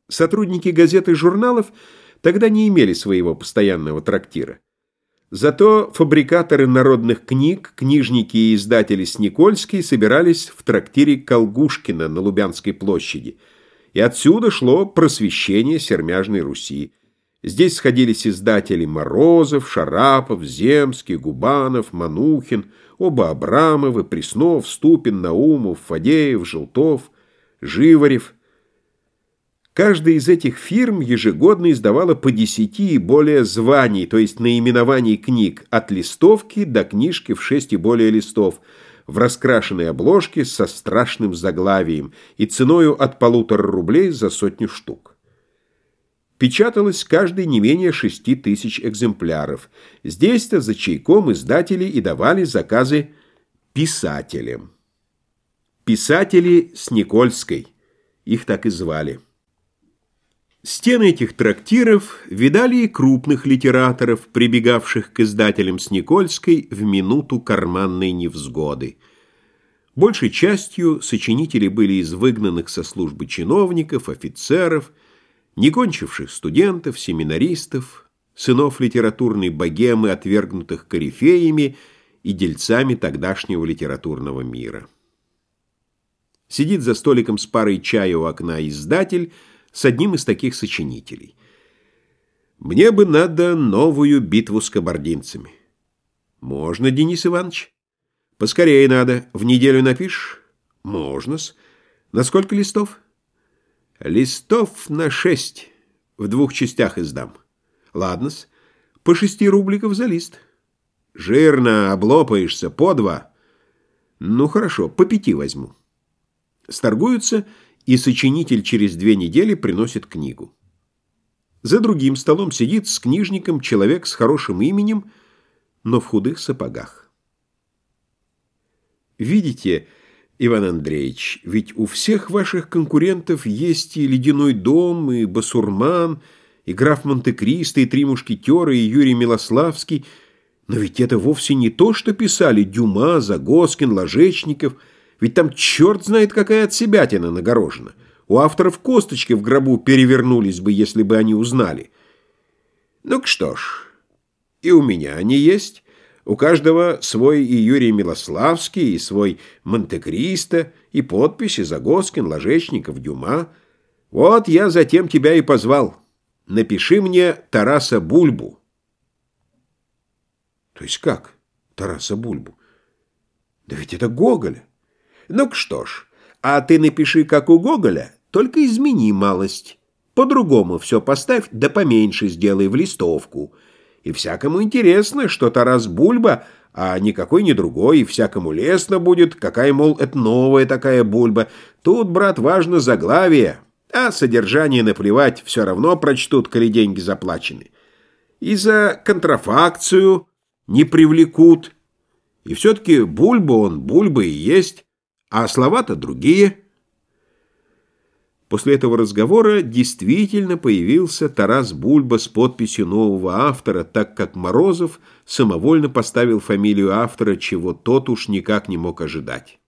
Сотрудники газет и журналов тогда не имели своего постоянного трактира. Зато фабрикаторы народных книг, книжники и издатели с Никольской собирались в трактире Колгушкина на Лубянской площади, и отсюда шло просвещение сермяжной Руси. Здесь сходились издатели Морозов, Шарапов, Земский, Губанов, Манухин, оба Абрамовы, Преснов, Ступин, Наумов, Фадеев, Желтов, Живарев. Каждая из этих фирм ежегодно издавала по 10 и более званий, то есть наименований книг, от листовки до книжки в 6 и более листов, в раскрашенной обложке со страшным заглавием и ценою от 1,5 рублей за 100 штук. Печаталось каждый не менее 6000 экземпляров. Здесь-то за чайком издатели и давали заказы писателям. Писатели с Никольской, их так и звали. Стены этих трактиров видали и крупных литераторов, прибегавших к издателям с Никольской в минуту карманной невзгоды. Большей частью сочинители были из выгнанных со службы чиновников, офицеров, некончивших студентов, семинаристов, сынов литературной богемы, отвергнутых корифеями и дельцами тогдашнего литературного мира. Сидит за столиком с парой чая у окна издатель с одним из таких сочинителей. «Мне бы надо новую битву с кабардинцами». «Можно, Денис Иванович?» «Поскорее надо. В неделю напишешь?» «Можно-с. На сколько листов?» «Листов на 6. В 2 частях издам». «Ладно-с. По 6 рубликов за лист». «Жирно, облопаешься. По 2». «Ну, хорошо, по 5 возьму». Сторгуются, и сочинитель через 2 недели приносит книгу. За другим столом сидит с книжником человек с хорошим именем, но в худых сапогах. Видите, Иван Андреевич, ведь у всех ваших конкурентов есть и «Ледяной дом», и «Басурман», и «Граф Монте-Кристо», и «Три мушкетера», и Юрий Милославский, но ведь это вовсе не то, что писали Дюма, Загоскин, Ложечников. Ведь там черт знает какая отсебятина нагорожена. У авторов косточки в гробу перевернулись бы, если бы они узнали. Ну-ка что ж, и у меня они есть. У каждого свой и Юрий Милославский, и свой Монте-Кристо, и подписи Загоскин, Ложечников, Дюма. Вот я затем тебя и позвал. Напиши мне Тараса Бульбу. То есть как Тараса Бульбу? Да ведь это Гоголя. Ну-ка что ж, а ты напиши, как у Гоголя, только измени малость. По-другому все поставь, да поменьше сделай в листовку. И всякому интересно, что Тарас Бульба, а никакой не другой, и всякому лестно будет, какая, мол, это новая такая Бульба. Тут, брат, важно заглавие, а содержание наплевать, все равно прочтут, коли деньги заплачены. И за контрафакцию не привлекут. И все-таки Бульба он, Бульба и есть. А слова-то другие. После этого разговора действительно появился Тарас Бульба с подписью нового автора, так как Морозов самовольно поставил фамилию автора, чего тот уж никак не мог ожидать.